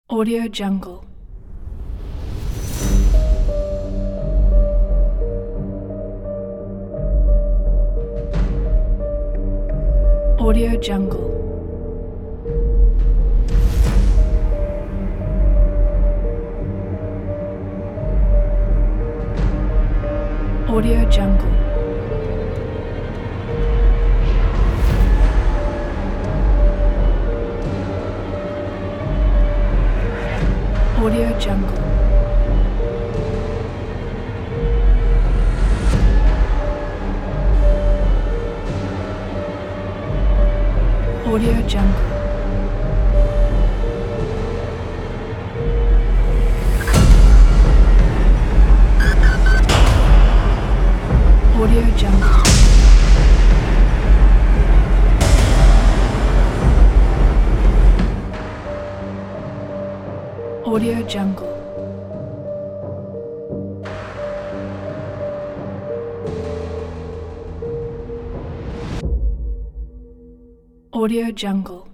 Audio Jungle. Audio Jungle. Audio Jungle. Audio Jungle. Audio Jungle. Audio Jungle. Audio Jungle. Audio Jungle.